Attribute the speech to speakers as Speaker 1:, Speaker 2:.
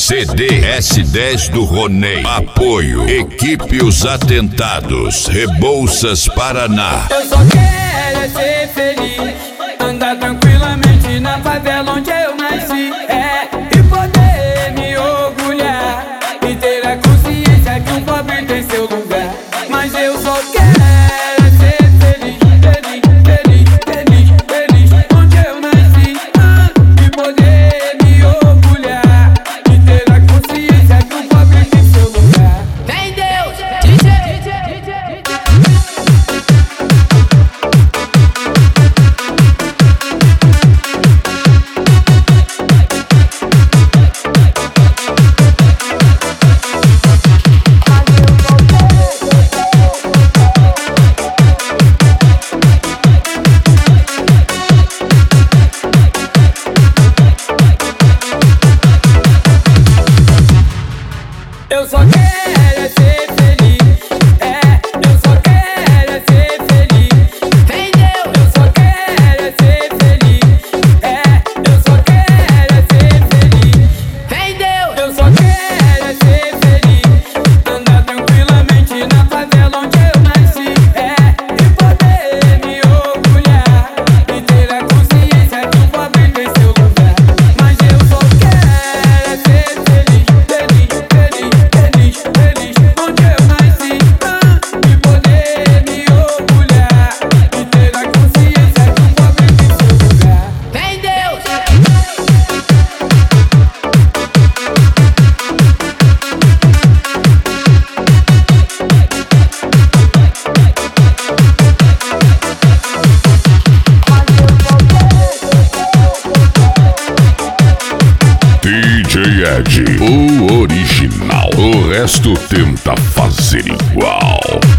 Speaker 1: CD S10 do Ronei. Apoio Equipe Os Atentados, Rebouças, Paraná.
Speaker 2: Eu só quero é ser feliz, andar tranquilamente na favela onde eu nasci, e poder me orgulhar e ter a consciência que um pobre tem seu lugar. Mas eu só quero é ser feliz, feliz, feliz, feliz, feliz onde eu nasci, e poder me orgulhar e ter a consciência que um pobre tem seu lugar.
Speaker 3: Vem Deus, DJ.
Speaker 2: Eu só quero é ser feliz, eu só quero é ser feliz.
Speaker 3: Vem Deus,
Speaker 2: eu só quero é ser feliz, eu só quero é ser feliz.
Speaker 3: vem Deus.
Speaker 2: Eu só quero é ser feliz, andar tranquilamente na favela onde eu nasci, e poder me orgulhar e ter a consciência que um pobre tem seu lugar. Mas eu só quero é ser feliz, feliz, feliz, feliz, feliz onde eu nasci, e poder me orgulhar e ter a consciência que um pobre tem seu lugar.
Speaker 3: Vem Deus.
Speaker 1: DJ Ed, o original. O resto tenta fazer igual.